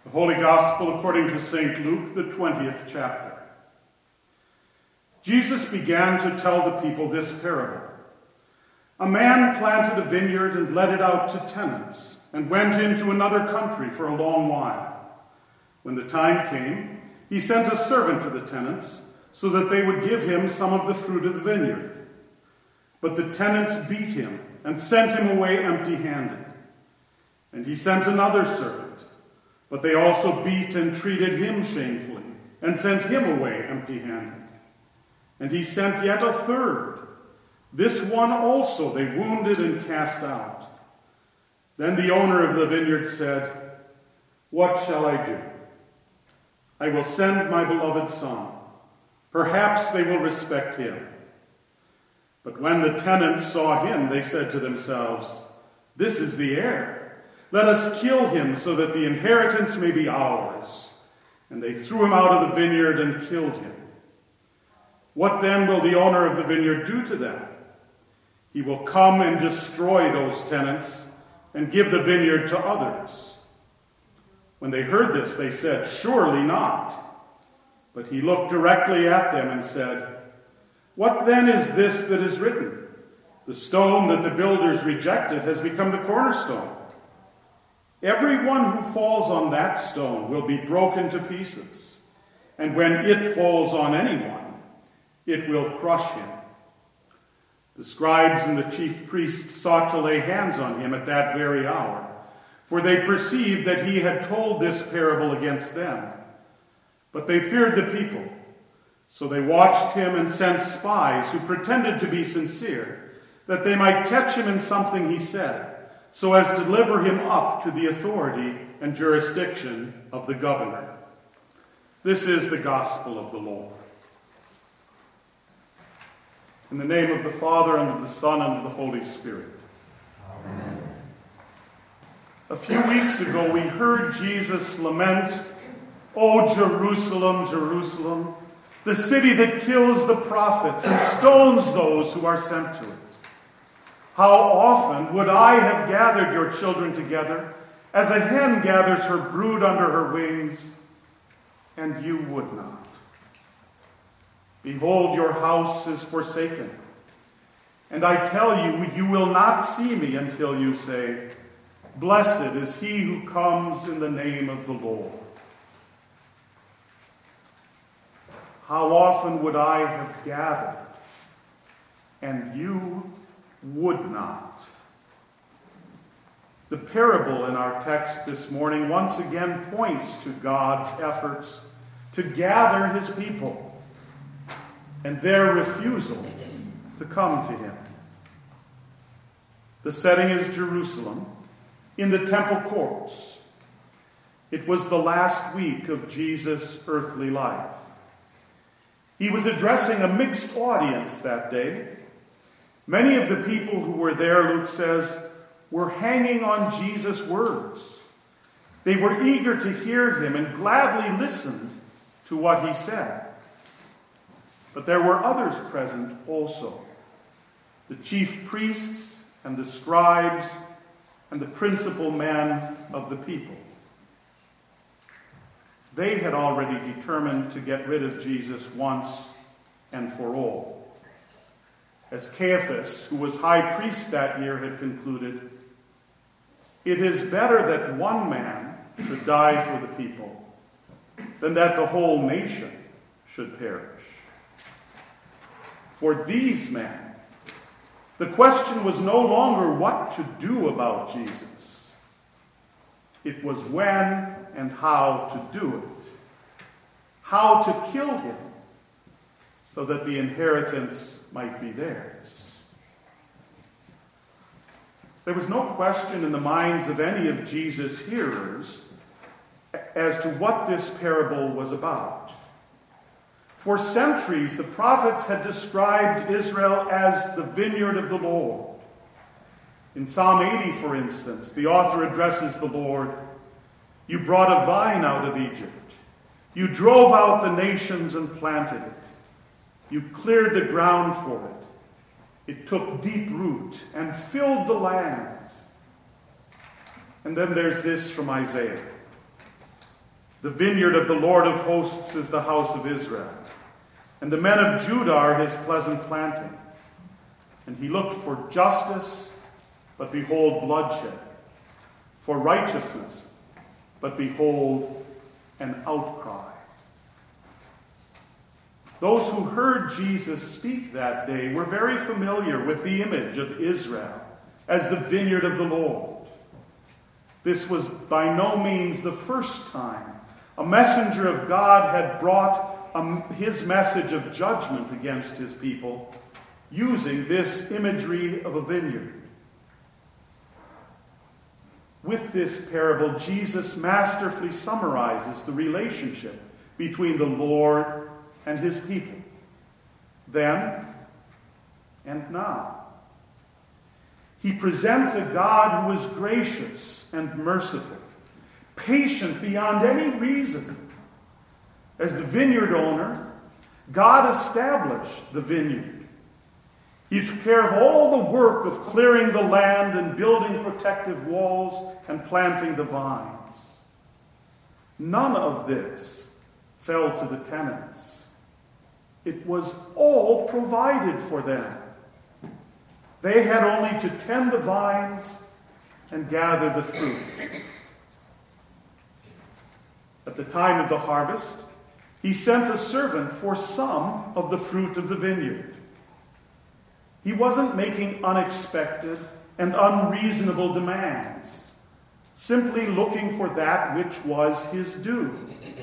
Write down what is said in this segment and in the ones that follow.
The Holy Gospel according to St. Luke, the 20th chapter. Jesus began to tell the people this parable. A man planted a vineyard and let it out to tenants, and went into another country for a long while. When the time came, he sent a servant to the tenants, so that they would give him some of the fruit of the vineyard. But the tenants beat him and sent him away empty-handed. And he sent another servant. But they also beat and treated him shamefully, and sent him away empty-handed. And he sent yet a third. This one also they wounded and cast out. Then the owner of the vineyard said, "What shall I do? I will send my beloved son. Perhaps they will respect him." But when the tenants saw him, they said to themselves, "This is the heir. Let us kill him so that the inheritance may be ours." And they threw him out of the vineyard and killed him. What then will the owner of the vineyard do to them? He will come and destroy those tenants and give the vineyard to others. When they heard this, they said, "Surely not." But he looked directly at them and said, "What then is this that is written? The stone that the builders rejected has become the cornerstone. Everyone who falls on that stone will be broken to pieces, and when it falls on anyone, it will crush him." The scribes and the chief priests sought to lay hands on him at that very hour, for they perceived that he had told this parable against them. But they feared the people, so they watched him and sent spies who pretended to be sincere, that they might catch him in something he said, so as to deliver him up to the authority and jurisdiction of the governor. This is the gospel of the Lord. In the name of the Father, and of the Son, and of the Holy Spirit. Amen. A few weeks ago, we heard Jesus lament, "O Jerusalem, Jerusalem, the city that kills the prophets and stones those who are sent to it. How often would I have gathered your children together, as a hen gathers her brood under her wings, and you would not. Behold, your house is forsaken. And I tell you, you will not see me until you say, 'Blessed is he who comes in the name of the Lord.' How often would I have gathered, and you would not." The parable in our text this morning once again points to God's efforts to gather his people and their refusal to come to him. The setting is Jerusalem, in the temple courts. It was the last week of Jesus' earthly life. He was addressing a mixed audience that day. Many of the people who were there, Luke says, were hanging on Jesus' words. They were eager to hear him and gladly listened to what he said. But there were others present also, the chief priests and the scribes and the principal men of the people. They had already determined to get rid of Jesus once and for all. As Caiaphas, who was high priest that year, had concluded, "It is better that one man should die for the people than that the whole nation should perish." For these men, the question was no longer what to do about Jesus. It was when and how to do it. How to kill him so that the inheritance might be theirs. There was no question in the minds of any of Jesus' hearers as to what this parable was about. For centuries, the prophets had described Israel as the vineyard of the Lord. In Psalm 80, for instance, the author addresses the Lord, "You brought a vine out of Egypt. You drove out the nations and planted it. You cleared the ground for it. It took deep root and filled the land." And then there's this from Isaiah. The vineyard of the Lord of hosts is the house of Israel, and the men of Judah are his pleasant planting. And he looked for justice, but behold bloodshed, for righteousness, but behold an outcry. Those who heard Jesus speak that day were very familiar with the image of Israel as the vineyard of the Lord. This was by no means the first time a messenger of God had brought his message of judgment against his people using this imagery of a vineyard. With this parable, Jesus masterfully summarizes the relationship between the Lord and his people, then and now. He presents a God who is gracious and merciful, patient beyond any reason. As the vineyard owner, God established the vineyard. He took care of all the work of clearing the land and building protective walls and planting the vines. None of this fell to the tenants. It was all provided for them. They had only to tend the vines and gather the fruit. At the time of the harvest, he sent a servant for some of the fruit of the vineyard. He wasn't making unexpected and unreasonable demands, simply looking for that which was his due.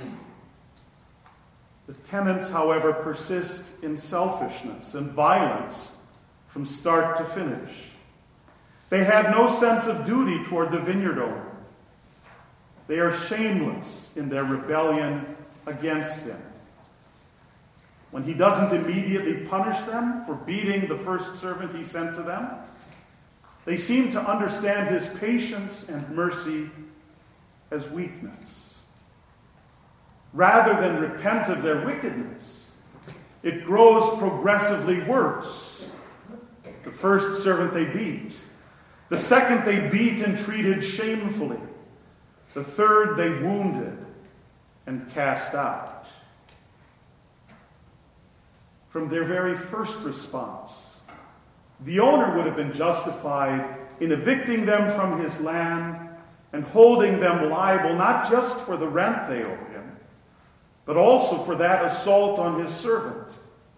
The tenants, however, persist in selfishness and violence from start to finish. They have no sense of duty toward the vineyard owner. They are shameless in their rebellion against him. When he doesn't immediately punish them for beating the first servant he sent to them, they seem to understand his patience and mercy as weakness. Rather than repent of their wickedness, it grows progressively worse. The first servant they beat. The second they beat and treated shamefully. The third they wounded and cast out. From their very first response, the owner would have been justified in evicting them from his land and holding them liable not just for the rent they owe him, but also for that assault on his servant.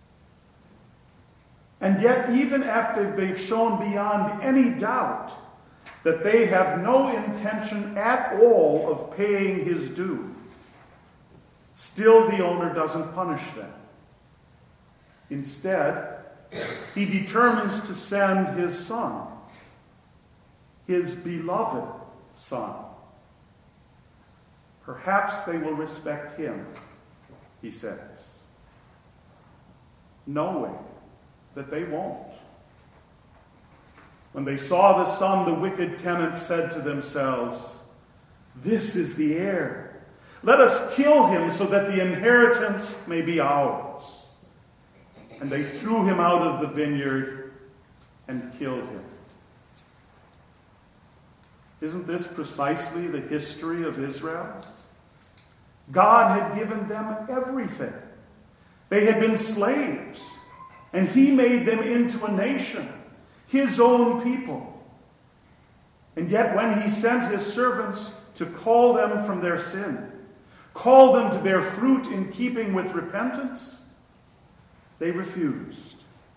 And yet, even after they've shown beyond any doubt that they have no intention at all of paying his due, still the owner doesn't punish them. Instead, he determines to send his son, his beloved son. Perhaps they will respect him, he says, knowing that they won't. When they saw the son, the wicked tenants said to themselves, "This is the heir. Let us kill him so that the inheritance may be ours." And they threw him out of the vineyard and killed him. Isn't this precisely the history of Israel? God had given them everything. They had been slaves, and he made them into a nation, his own people. And yet when he sent his servants to call them from their sin, call them to bear fruit in keeping with repentance, they refused.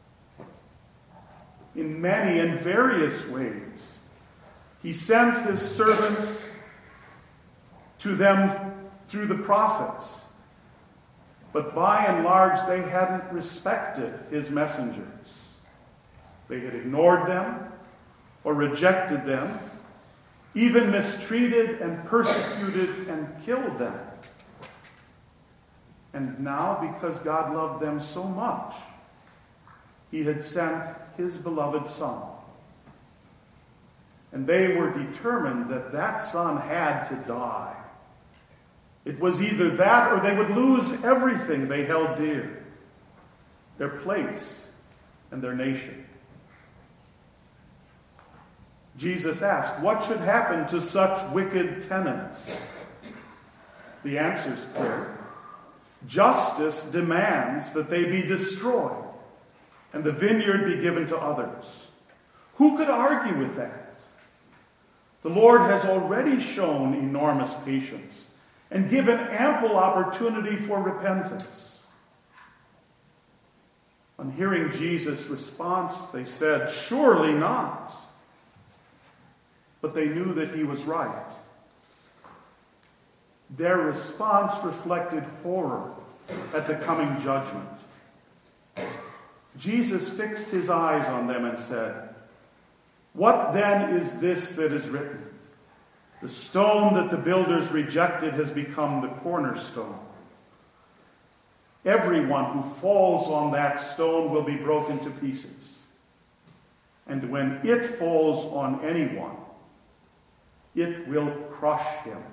In many and various ways, he sent his servants to them through the prophets. But by and large, they hadn't respected his messengers. They had ignored them or rejected them, even mistreated and persecuted and killed them. And now, because God loved them so much, he had sent his beloved son. And they were determined that that son had to die. It was either that or they would lose everything they held dear, their place and their nation. Jesus asked, what should happen to such wicked tenants? The answer is clear. Justice demands that they be destroyed and the vineyard be given to others. Who could argue with that? The Lord has already shown enormous patience and given ample opportunity for repentance. On hearing Jesus' response, they said, "Surely not." But they knew that he was right. Their response reflected horror at the coming judgment. Jesus fixed his eyes on them and said, "What then is this that is written? The stone that the builders rejected has become the cornerstone. Everyone who falls on that stone will be broken to pieces. And when it falls on anyone, it will crush him."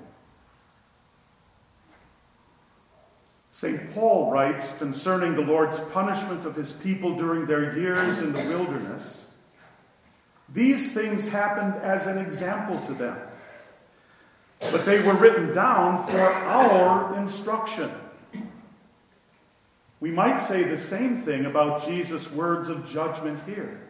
St. Paul writes concerning the Lord's punishment of his people during their years in the wilderness, "These things happened as an example to them, but they were written down for our instruction." We might say the same thing about Jesus' words of judgment here.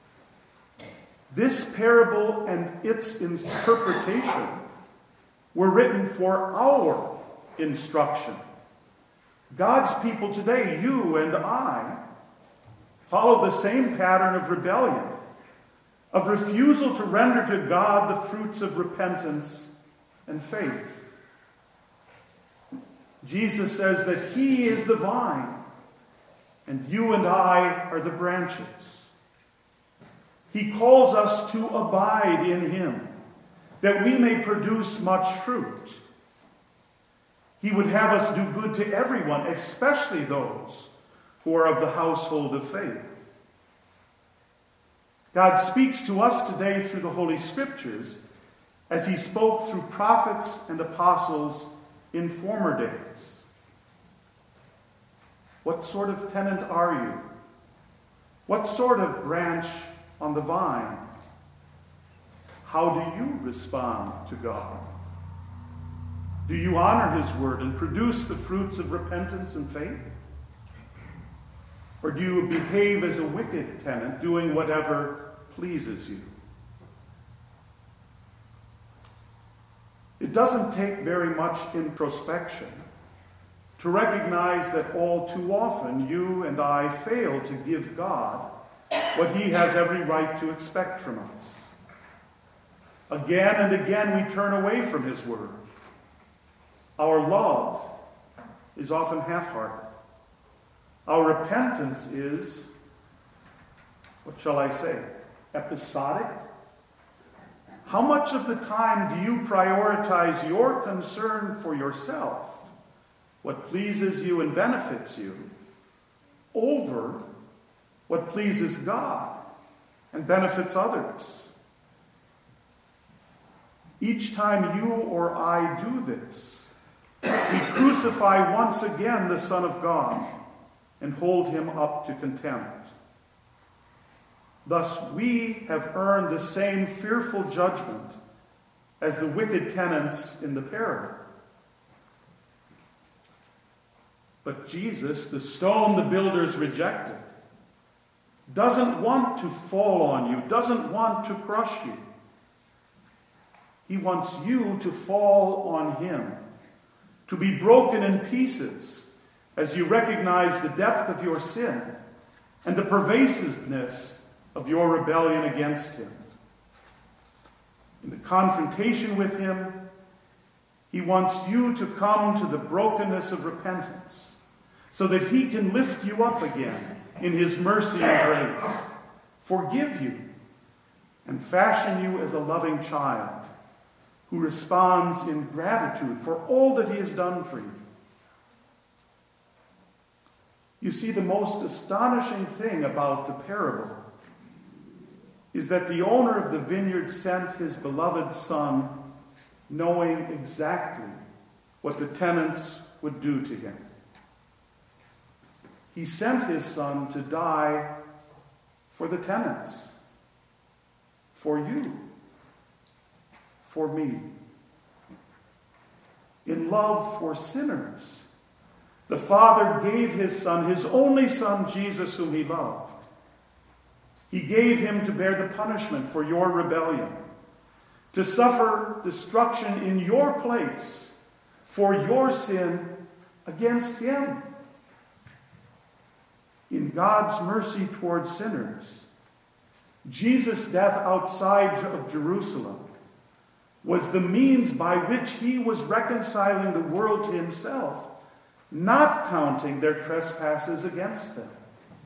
This parable and its interpretation were written for our instruction. God's people today, you and I, follow the same pattern of rebellion, of refusal to render to God the fruits of repentance and faith. Jesus says that he is the vine, and you and I are the branches. He calls us to abide in him, that we may produce much fruit. He would have us do good to everyone, especially those who are of the household of faith. God speaks to us today through the Holy Scriptures as he spoke through prophets and apostles in former days. What sort of tenant are you? What sort of branch on the vine? How do you respond to God? Do you honor his word and produce the fruits of repentance and faith? Or do you behave as a wicked tenant, doing whatever pleases you? It doesn't take very much introspection to recognize that all too often you and I fail to give God what he has every right to expect from us. Again and again we turn away from his word. Our love is often half-hearted. Our repentance is, what shall I say, episodic? How much of the time do you prioritize your concern for yourself, what pleases you and benefits you, over what pleases God and benefits others? Each time you or I do this, we crucify once again the Son of God and hold him up to contempt. Thus, we have earned the same fearful judgment as the wicked tenants in the parable. But Jesus, the stone the builders rejected, doesn't want to fall on you, doesn't want to crush you. He wants you to fall on him, to be broken in pieces as you recognize the depth of your sin and the pervasiveness of your rebellion against him. In the confrontation with him, he wants you to come to the brokenness of repentance so that he can lift you up again in his mercy and grace, forgive you, and fashion you as a loving child who responds in gratitude for all that he has done for you. You see, the most astonishing thing about the parable is that the owner of the vineyard sent his beloved son knowing exactly what the tenants would do to him. He sent his son to die for the tenants, for you, for me. in love for sinners, the Father gave his Son, his only Son, Jesus, whom he loved. He gave him to bear the punishment for your rebellion, to suffer destruction in your place for your sin against him. In God's mercy towards sinners, Jesus' death outside of Jerusalem was the means by which he was reconciling the world to himself, not counting their trespasses against them.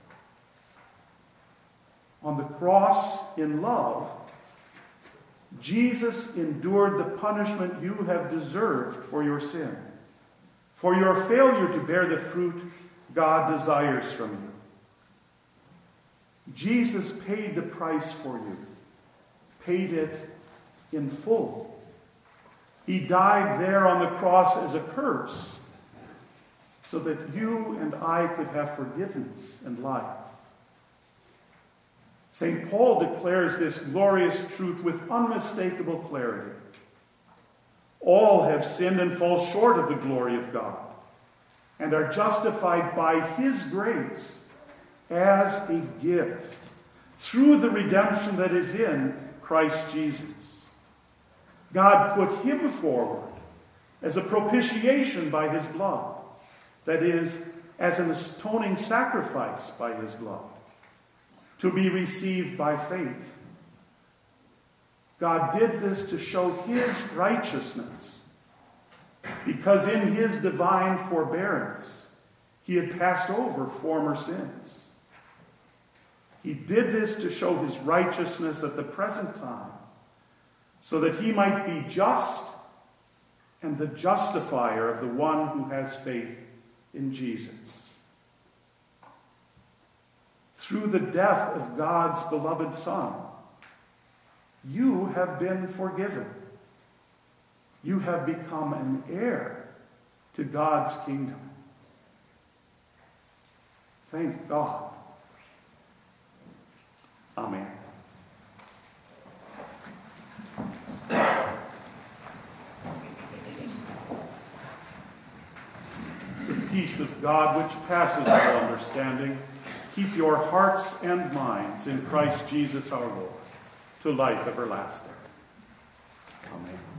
On the cross, in love, Jesus endured the punishment you have deserved for your sin, for your failure to bear the fruit God desires from you. Jesus paid the price for you, paid it in full. He died there on the cross as a curse, so that you and I could have forgiveness and life. St. Paul declares this glorious truth with unmistakable clarity. All have sinned and fall short of the glory of God, and are justified by his grace as a gift through the redemption that is in Christ Jesus. God put him forward as a propitiation by his blood, that is, as an atoning sacrifice by his blood, to be received by faith. God did this to show his righteousness, because in his divine forbearance he had passed over former sins. He did this to show his righteousness at the present time, so that he might be just and the justifier of the one who has faith in Jesus. Through the death of God's beloved Son, you have been forgiven. You have become an heir to God's kingdom. Thank God. Amen. The peace of God, which passes all understanding, keep your hearts and minds in Christ Jesus our Lord, to life everlasting. Amen.